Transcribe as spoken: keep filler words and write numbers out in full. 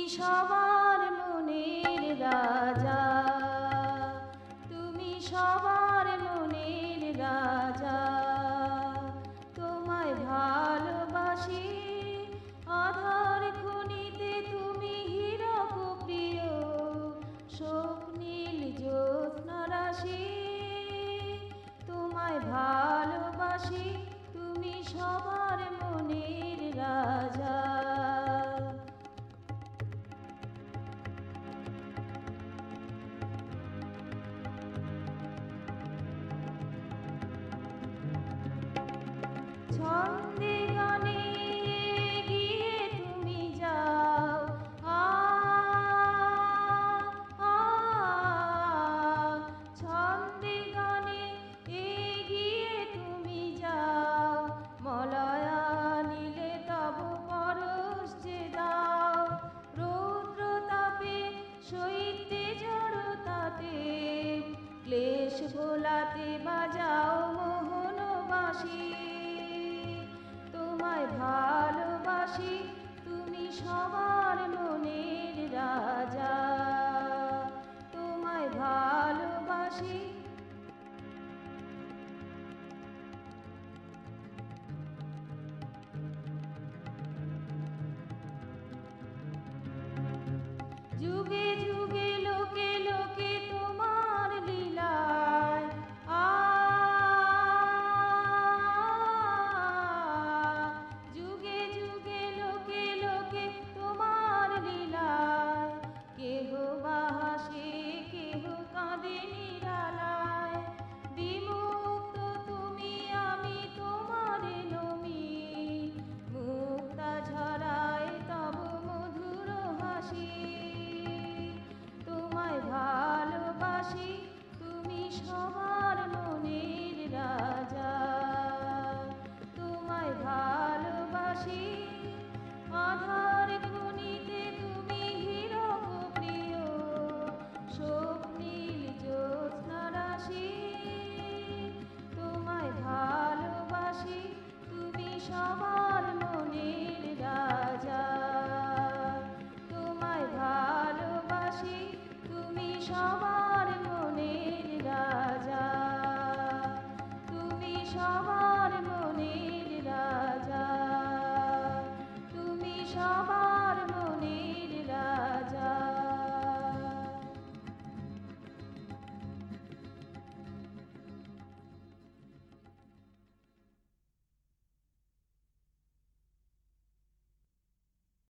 সবার মনের রাজা, তুমি সবার মনের রাজা। তোমায় ভালোবাসি আধার খনিতে, তুমি হীরক প্রিয় স্বপ্নীল জ্যোৎস্না রাশি। তোমায় ভালোবাসি, তুমি সবার মনের রাজা। ছন্দে গানে গিয়ে তুমি যাও, আ আ ছন্দে গানে এগিয়ে তুমি যাও। মলয়া নীলে তব পরশ যে দাও, রৌদ্র তাপে শৈত্যে জড়তাতে ক্লেশ ভোলাতে বাজাও মোহন বাঁশি। তোমায় ভালোবাসি, তুমি সবার মনের রাজা। তোমায় ভালোবাসি। যুগে যুগে লোকে লোকে তোমার লীলায়, আ যুগে যুগে লোকে লোকে তোমার লীলায়। কেহ বা হাসে, কেহ কাঁদে নিরালায়। বিমুক্ত তুমি, আমি তোমারে নমি, মুক্তা ঝরায় তব মধুর হাসি। তোমায় ভালোবাসি, তুমি সবার মনের রাজা। তোমায় ভালোবাসি আধার খনিতে, তুমি হীরক প্রিয় স্বপ্নীল জ্যোৎস্না রাশি। তোমায় ভালোবাসি, তুমি সবার মনের রাজা। তোমায় ভালোবাসি, তুমি সবার